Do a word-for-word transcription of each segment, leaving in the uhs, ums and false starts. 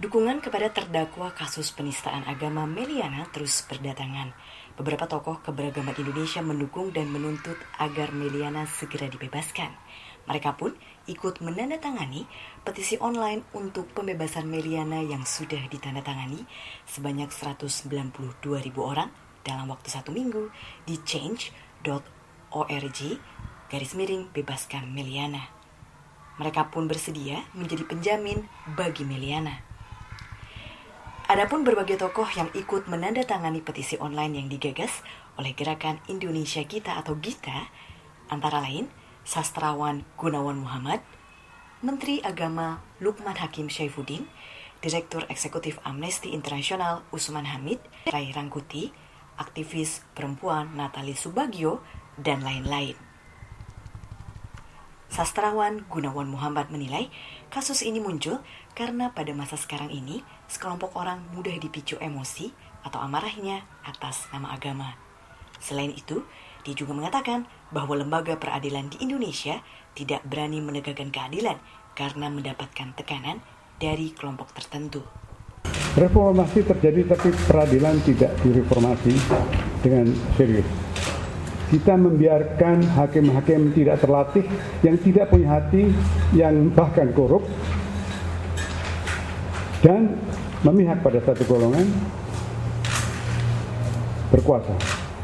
Dukungan kepada terdakwa kasus penistaan agama May Liana terus berdatangan. Beberapa tokoh keberagaman Indonesia mendukung dan menuntut agar May Liana segera dibebaskan. Mereka pun ikut menandatangani petisi online untuk pembebasan May Liana yang sudah ditandatangani sebanyak seratus sembilan puluh dua ribu orang dalam waktu satu minggu di change dot org garis miring bebaskan May Liana. Mereka pun bersedia menjadi penjamin bagi May Liana. Adapun berbagai tokoh yang ikut menandatangani petisi online yang digagas oleh Gerakan Indonesia Kita atau GITA, antara lain sastrawan Gunawan Muhammad, Menteri Agama Lukman Hakim Syaifuddin, Direktur Eksekutif Amnesty International Usman Hamid, Ray Rangkuti, aktivis perempuan Natali Subagio, dan lain-lain. Sastrawan Gunawan Muhammad menilai kasus ini muncul karena pada masa sekarang ini sekelompok orang mudah dipicu emosi atau amarahnya atas nama agama. Selain itu, dia juga mengatakan bahwa lembaga peradilan di Indonesia tidak berani menegakkan keadilan karena mendapatkan tekanan dari kelompok tertentu. Reformasi terjadi tapi peradilan tidak direformasi dengan serius. Kita membiarkan hakim-hakim tidak terlatih, yang tidak punya hati, yang bahkan korup, dan memihak pada satu golongan berkuasa.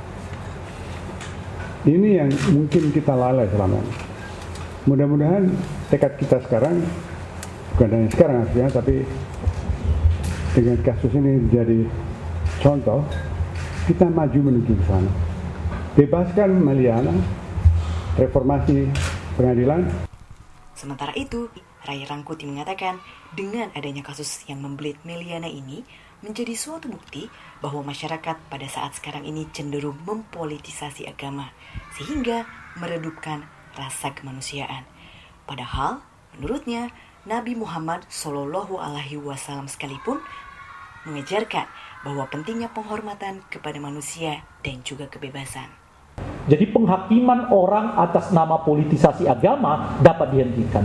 Ini yang mungkin kita lalai selama ini. Mudah-mudahan tekad kita sekarang, bukan hanya sekarang artinya, tapi dengan kasus ini jadi contoh, kita maju menuju ke sana. Bebaskan May Liana, reformasi pengadilan. Sementara itu, Ray Rangkuti mengatakan dengan adanya kasus yang membelit May Liana ini menjadi suatu bukti bahwa masyarakat pada saat sekarang ini cenderung mempolitisasi agama sehingga meredupkan rasa kemanusiaan. Padahal menurutnya Nabi Muhammad Shallallahu Alaihi Wasallam sekalipun mengajarkan bahwa pentingnya penghormatan kepada manusia dan juga kebebasan. Jadi penghakiman orang atas nama politisasi agama dapat dihentikan.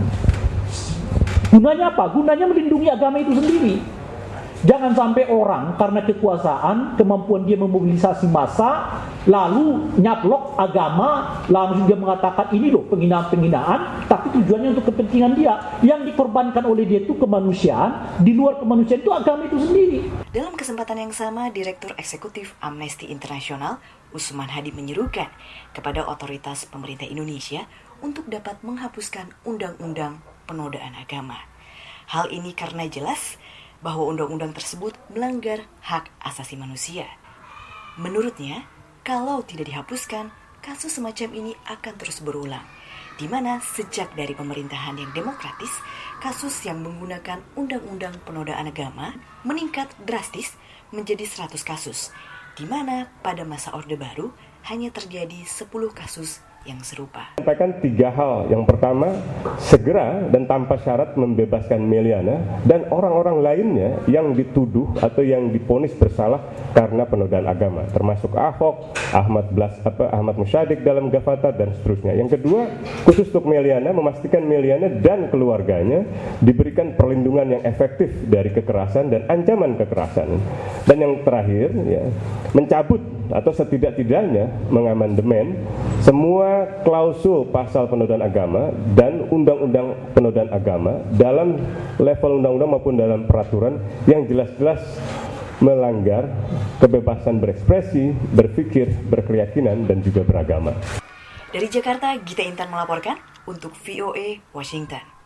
Gunanya apa? Gunanya melindungi agama itu sendiri. Jangan sampai orang karena kekuasaan, kemampuan dia memobilisasi massa, lalu nyaplok agama, lalu dia mengatakan ini loh penghinaan-penghinaan, tapi tujuannya untuk kepentingan dia. Yang dikorbankan oleh dia itu kemanusiaan, di luar kemanusiaan itu agama itu sendiri. Dalam kesempatan yang sama, Direktur Eksekutif Amnesty International Usman Hamid menyerukan kepada otoritas pemerintah Indonesia untuk dapat menghapuskan undang-undang penodaan agama. Hal ini karena jelas bahwa undang-undang tersebut melanggar hak asasi manusia. Menurutnya, kalau tidak dihapuskan, kasus semacam ini akan terus berulang, di mana sejak dari pemerintahan yang demokratis, kasus yang menggunakan undang-undang penodaan agama meningkat drastis menjadi seratus kasus, di mana pada masa Orde Baru hanya terjadi sepuluh kasus yang serupa. Sampaikan tiga hal. Yang pertama, segera dan tanpa syarat membebaskan May Liana dan orang-orang lainnya yang dituduh atau yang divonis bersalah karena penodaan agama, termasuk Ahok, Ahmad Blas, apa, Ahmad Musyadik dalam Gavatar dan seterusnya. Yang kedua, khusus untuk May Liana, memastikan May Liana dan keluarganya diberikan perlindungan yang efektif dari kekerasan dan ancaman kekerasan. Dan yang terakhir, ya, mencabut atau setidak-tidaknya mengamandemen semua klausul pasal penodaan agama dan undang-undang penodaan agama dalam level undang-undang maupun dalam peraturan yang jelas-jelas melanggar kebebasan berekspresi, berpikir, berkeyakinan, dan juga beragama. Dari Jakarta, Gita Intan melaporkan untuk V O A Washington.